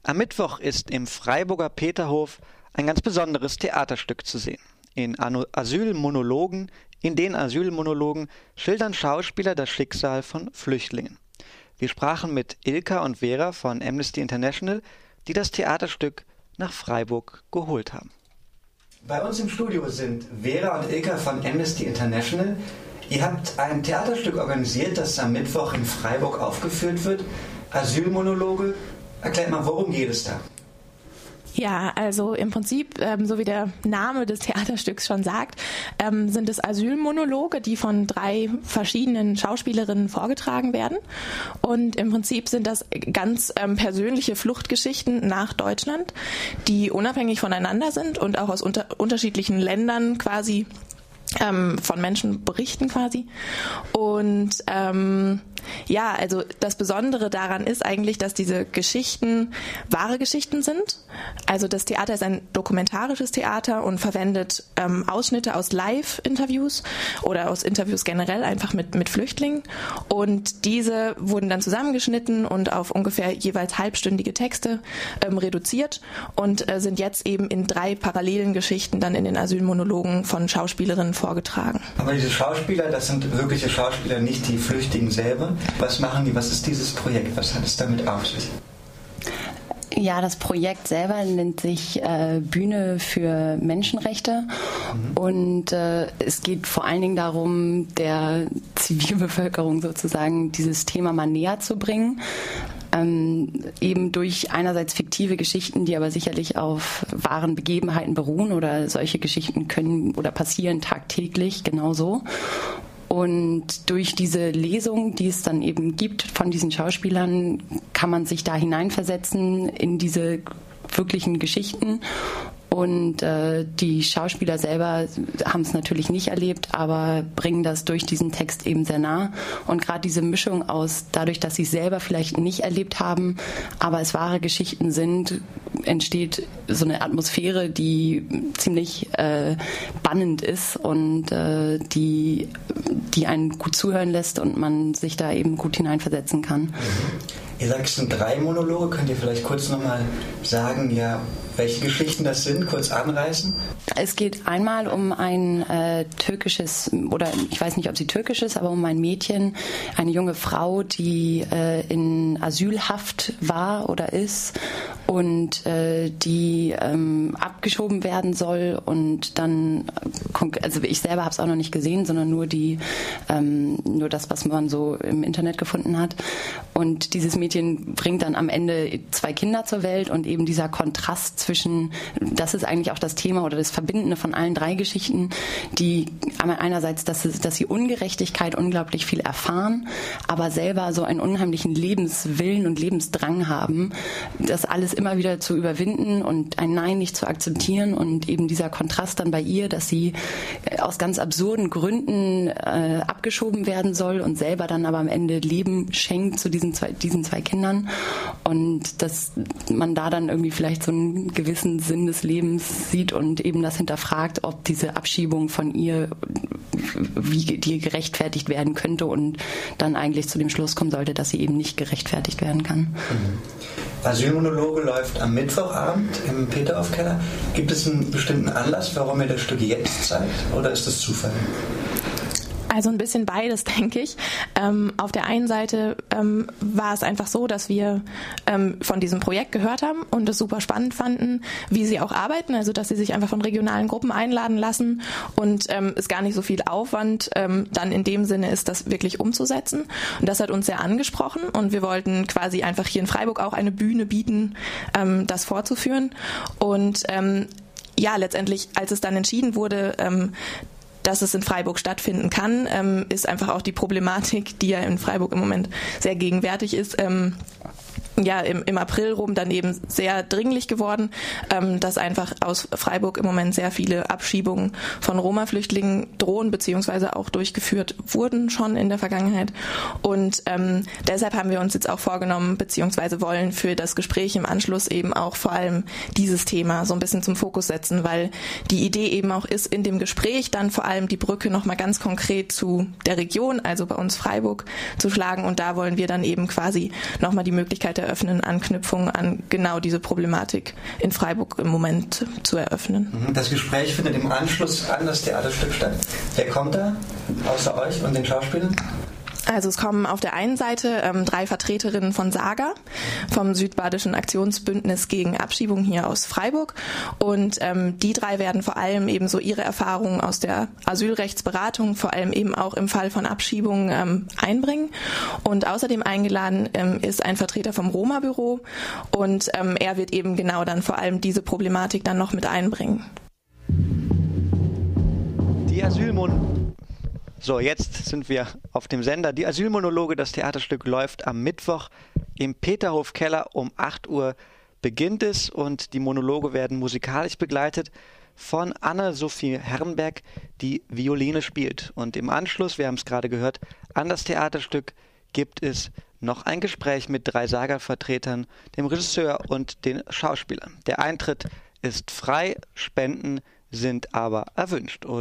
Am Mittwoch ist im Freiburger Peterhof ein ganz besonderes Theaterstück zu sehen. In den Asylmonologen schildern Schauspieler das Schicksal von Flüchtlingen. Wir sprachen mit Ilka und Vera von Amnesty International, die das Theaterstück nach Freiburg geholt haben. Bei uns im Studio sind Vera und Ilka von Amnesty International. Ihr habt ein Theaterstück organisiert, das am Mittwoch in Freiburg aufgeführt wird. Asylmonologe. Erklärt mal, worum geht es da? Ja, also im Prinzip, so wie der Name des Theaterstücks schon sagt, sind es Asylmonologe, die von 3 verschiedenen Schauspielerinnen vorgetragen werden. Und im Prinzip sind das ganz persönliche Fluchtgeschichten nach Deutschland, die unabhängig voneinander sind und auch aus unterschiedlichen Ländern quasi von Menschen berichten quasi. Und ja, also das Besondere daran ist eigentlich, dass diese Geschichten wahre Geschichten sind. Also das Theater ist ein dokumentarisches Theater und verwendet Ausschnitte aus Live-Interviews oder aus Interviews generell einfach mit Flüchtlingen. Und diese wurden dann zusammengeschnitten und auf ungefähr jeweils halbstündige Texte reduziert und sind jetzt eben in 3 parallelen Geschichten dann in den Asylmonologen von Schauspielerinnen vorgetragen. Aber diese Schauspieler, das sind wirkliche Schauspieler, nicht die Flüchtigen selber. Was machen die? Was ist dieses Projekt? Was hat es damit auf sich? Ja, das Projekt selber nennt sich Bühne für Menschenrechte und es geht vor allen Dingen darum, der Zivilbevölkerung sozusagen dieses Thema mal näher zu bringen. Eben durch einerseits fiktive Geschichten, die aber sicherlich auf wahren Begebenheiten beruhen, oder solche Geschichten können oder passieren tagtäglich genauso. Und durch diese Lesung, die es dann eben gibt von diesen Schauspielern, kann man sich da hineinversetzen in diese wirklichen Geschichten. Und die Schauspieler selber haben es natürlich nicht erlebt, aber bringen das durch diesen Text eben sehr nah. Und gerade diese Mischung aus, dadurch, dass sie es selber vielleicht nicht erlebt haben, aber es wahre Geschichten sind, entsteht so eine Atmosphäre, die ziemlich bannend ist und die einen gut zuhören lässt und man sich da eben gut hineinversetzen kann. Ihr sagt, es sind 3 Monologe. Könnt ihr vielleicht kurz nochmal sagen, ja, welche Geschichten das sind, kurz anreißen? Es geht einmal um ein türkisches, oder ich weiß nicht, ob sie türkisch ist, aber um ein Mädchen, eine junge Frau, die in Asylhaft war oder ist und die abgeschoben werden soll und dann, also ich selber habe es auch noch nicht gesehen, sondern nur nur das, was man so im Internet gefunden hat. Und dieses Mädchen bringt dann am Ende 2 Kinder zur Welt und eben dieser Kontrast zwischen, das ist eigentlich auch das Thema oder das Verbindende von allen 3 Geschichten, die einerseits, dass sie Ungerechtigkeit unglaublich viel erfahren, aber selber so einen unheimlichen Lebenswillen und Lebensdrang haben, das alles immer wieder zu überwinden und ein Nein nicht zu akzeptieren, und eben dieser Kontrast dann bei ihr, dass sie aus ganz absurden Gründen abgeschoben werden soll und selber dann aber am Ende Leben schenkt zu diesen zwei Kindern, und dass man da dann irgendwie vielleicht so einen gewissen Sinn des Lebens sieht und eben das hinterfragt, ob diese Abschiebung von ihr, wie die gerechtfertigt werden könnte, und dann eigentlich zu dem Schluss kommen sollte, dass sie eben nicht gerechtfertigt werden kann. Asylmonologe läuft am Mittwochabend im Peterhof-Keller. Gibt es einen bestimmten Anlass, warum ihr das Stück jetzt zeigt, oder ist das Zufall? Also ein bisschen beides, denke ich. Auf der einen Seite war es einfach so, dass wir von diesem Projekt gehört haben und es super spannend fanden, wie sie auch arbeiten, also dass sie sich einfach von regionalen Gruppen einladen lassen und es gar nicht so viel Aufwand dann in dem Sinne ist, das wirklich umzusetzen. Und das hat uns sehr angesprochen, und wir wollten quasi einfach hier in Freiburg auch eine Bühne bieten, das vorzuführen. Und ja, letztendlich, als es dann entschieden wurde, dass es in Freiburg stattfinden kann, ist einfach auch die Problematik, die ja in Freiburg im Moment sehr gegenwärtig ist, ja im April rum dann eben sehr dringlich geworden, dass einfach aus Freiburg im Moment sehr viele Abschiebungen von Roma-Flüchtlingen drohen beziehungsweise auch durchgeführt wurden schon in der Vergangenheit. Und deshalb haben wir uns jetzt auch vorgenommen beziehungsweise wollen für das Gespräch im Anschluss eben auch vor allem dieses Thema so ein bisschen zum Fokus setzen, weil die Idee eben auch ist, in dem Gespräch dann vor allem die Brücke nochmal ganz konkret zu der Region, also bei uns Freiburg, zu schlagen. Und da wollen wir dann eben quasi nochmal die Möglichkeit eröffnen, eröffnen, Anknüpfung an genau diese Problematik in Freiburg im Moment zu eröffnen. Das Gespräch findet im Anschluss an das Theaterstück statt. Wer kommt da außer euch und den Schauspielern? Also es kommen auf der einen Seite 3 Vertreterinnen von SAGA, vom Südbadischen Aktionsbündnis gegen Abschiebung hier aus Freiburg. Und die 3 werden vor allem eben so ihre Erfahrungen aus der Asylrechtsberatung, vor allem eben auch im Fall von Abschiebungen einbringen. Und außerdem eingeladen ist ein Vertreter vom Roma-Büro und er wird eben genau dann vor allem diese Problematik dann noch mit einbringen. Die So, jetzt sind wir auf dem Sender. Die Asylmonologe, das Theaterstück läuft am Mittwoch im Peterhof-Keller. Um 8 Uhr beginnt es und die Monologe werden musikalisch begleitet von Anne-Sophie Herrenberg, die Violine spielt. Und im Anschluss, wir haben es gerade gehört, an das Theaterstück gibt es noch ein Gespräch mit 3 SAGA-Vertretern, dem Regisseur und den Schauspielern. Der Eintritt ist frei, Spenden sind aber erwünscht.